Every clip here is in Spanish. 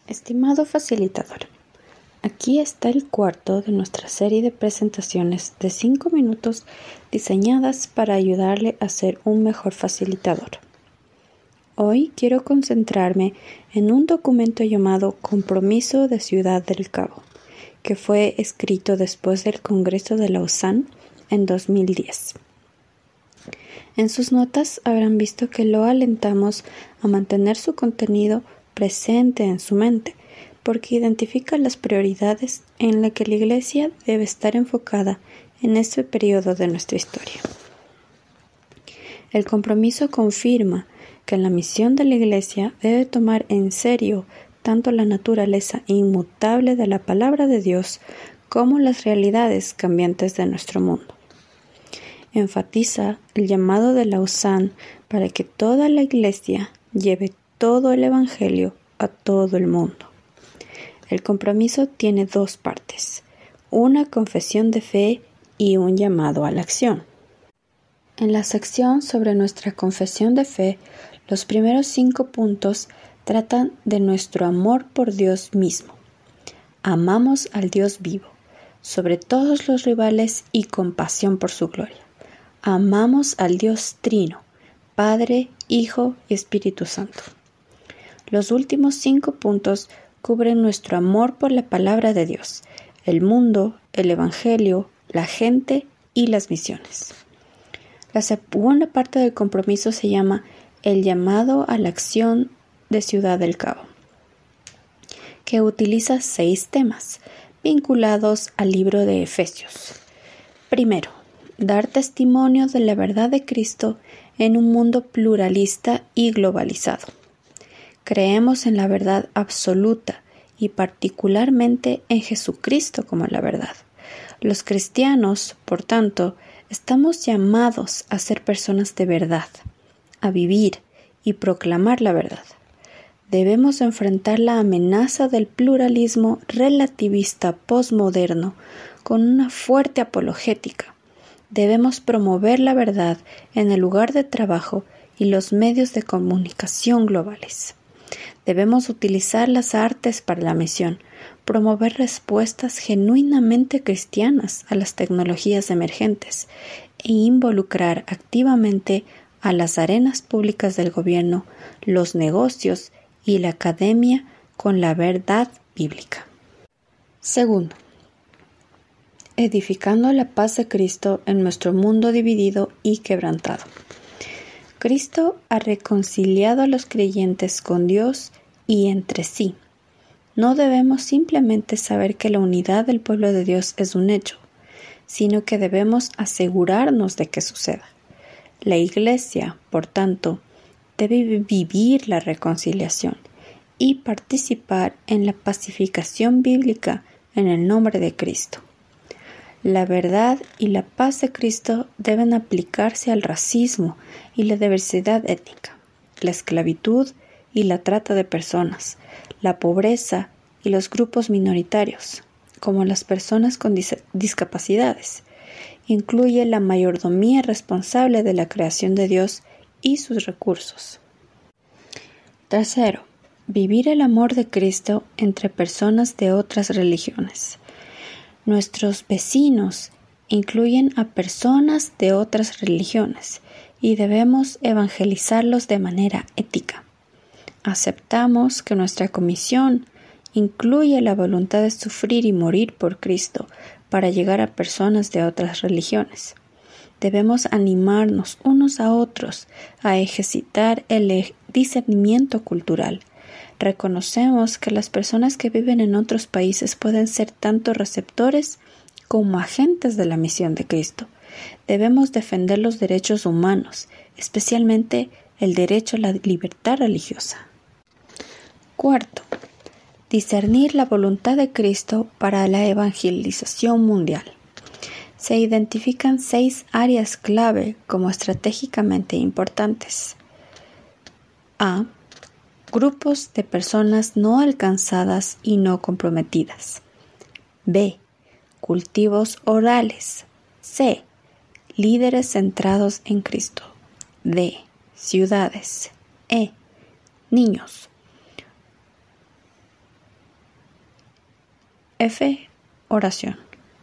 Estimado facilitador, aquí está el cuarto de nuestra serie de presentaciones de 5 minutos diseñadas para ayudarle a ser un mejor facilitador. Hoy quiero concentrarme en un documento llamado Compromiso de Ciudad del Cabo, que fue escrito después del Congreso de Lausanne en 2010. En sus notas habrán visto que lo alentamos a mantener su contenido presente en su mente, porque identifica las prioridades en las que la Iglesia debe estar enfocada en este periodo de nuestra historia. El compromiso confirma que la misión de la Iglesia debe tomar en serio tanto la naturaleza inmutable de la palabra de Dios como las realidades cambiantes de nuestro mundo. Enfatiza el llamado de Lausanne para que toda la Iglesia lleve todo el Evangelio a todo el mundo. El compromiso tiene 2 partes, una confesión de fe y un llamado a la acción. En la sección sobre nuestra confesión de fe, los primeros 5 puntos tratan de nuestro amor por Dios mismo. Amamos al Dios vivo, sobre todos los rivales y con pasión por su gloria. Amamos al Dios Trino, Padre, Hijo y Espíritu Santo. Los últimos 5 puntos cubren nuestro amor por la palabra de Dios, el mundo, el Evangelio, la gente y las misiones. La segunda parte del compromiso se llama el llamado a la acción de Ciudad del Cabo, que utiliza 6 temas vinculados al libro de Efesios. Primero, dar testimonio de la verdad de Cristo en un mundo pluralista y globalizado. Creemos en la verdad absoluta y particularmente en Jesucristo como la verdad. Los cristianos, por tanto, estamos llamados a ser personas de verdad, a vivir y proclamar la verdad. Debemos enfrentar la amenaza del pluralismo relativista posmoderno con una fuerte apologética. Debemos promover la verdad en el lugar de trabajo y los medios de comunicación globales. Debemos utilizar las artes para la misión, promover respuestas genuinamente cristianas a las tecnologías emergentes e involucrar activamente a las arenas públicas del gobierno, los negocios y la academia con la verdad bíblica. Segundo, edificando la paz de Cristo en nuestro mundo dividido y quebrantado. Cristo ha reconciliado a los creyentes con Dios y entre sí. No debemos simplemente saber que la unidad del pueblo de Dios es un hecho, sino que debemos asegurarnos de que suceda. La Iglesia, por tanto, debe vivir la reconciliación y participar en la pacificación bíblica en el nombre de Cristo. La verdad y la paz de Cristo deben aplicarse al racismo y la diversidad étnica, la esclavitud y la trata de personas, la pobreza y los grupos minoritarios, como las personas con discapacidades. Incluye la mayordomía responsable de la creación de Dios y sus recursos. Tercero, vivir el amor de Cristo entre personas de otras religiones. Nuestros vecinos incluyen a personas de otras religiones y debemos evangelizarlos de manera ética. Aceptamos que nuestra comisión incluye la voluntad de sufrir y morir por Cristo para llegar a personas de otras religiones. Debemos animarnos unos a otros a ejercitar el discernimiento cultural. Reconocemos que las personas que viven en otros países pueden ser tanto receptores como agentes de la misión de Cristo. Debemos defender los derechos humanos, especialmente el derecho a la libertad religiosa. Cuarto, discernir la voluntad de Cristo para la evangelización mundial. Se identifican 6 áreas clave como estratégicamente importantes. A. Grupos de personas no alcanzadas y no comprometidas. B. Cultivos orales. C. Líderes centrados en Cristo. D. Ciudades. E. Niños. F. Oración.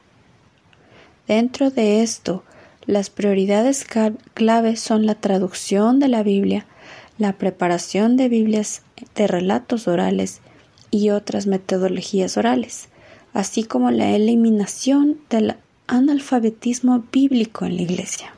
Dentro de esto, las prioridades clave son la traducción de la Biblia, la preparación de Biblias de relatos orales y otras metodologías orales, así como la eliminación del analfabetismo bíblico en la Iglesia.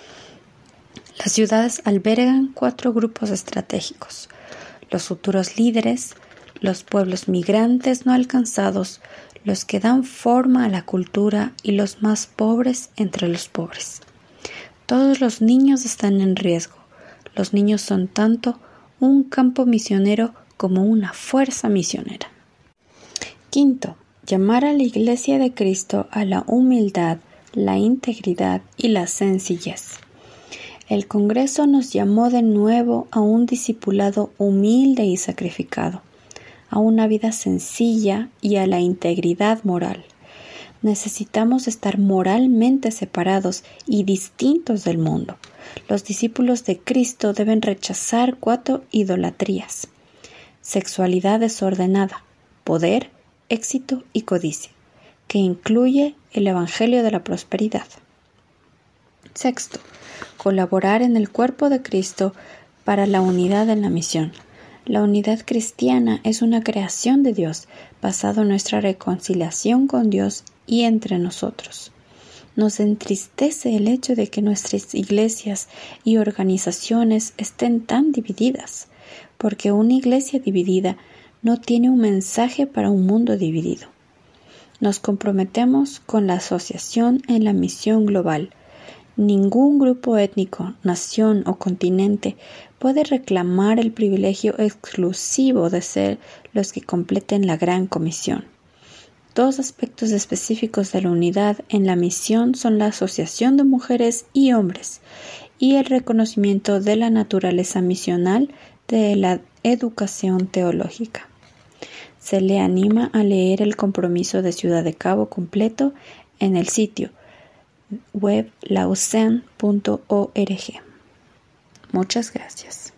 Las ciudades albergan 4 grupos estratégicos: los futuros líderes, los pueblos migrantes no alcanzados, los que dan forma a la cultura y los más pobres entre los pobres. Todos los niños están en riesgo. Los niños son tanto un campo misionero como una fuerza misionera. Quinto, llamar a la Iglesia de Cristo a la humildad, la integridad y la sencillez. El Congreso nos llamó de nuevo a un discipulado humilde y sacrificado, a una vida sencilla y a la integridad moral. Necesitamos estar moralmente separados y distintos del mundo. Los discípulos de Cristo deben rechazar 4 idolatrías: sexualidad desordenada, poder, éxito y codicia, que incluye el Evangelio de la prosperidad. Sexto, colaborar en el cuerpo de Cristo para la unidad en la misión. La unidad cristiana es una creación de Dios, basada en nuestra reconciliación con Dios y entre nosotros. Nos entristece el hecho de que nuestras iglesias y organizaciones estén tan divididas, porque una iglesia dividida no tiene un mensaje para un mundo dividido. Nos comprometemos con la asociación en la misión global. Ningún grupo étnico, nación o continente puede reclamar el privilegio exclusivo de ser los que completen la gran comisión. 2 aspectos específicos de la unidad en la misión son la asociación de mujeres y hombres y el reconocimiento de la naturaleza misional de la educación teológica. Se le anima a leer el compromiso de Ciudad de Cabo completo en el sitio web lausanne.org. Muchas gracias.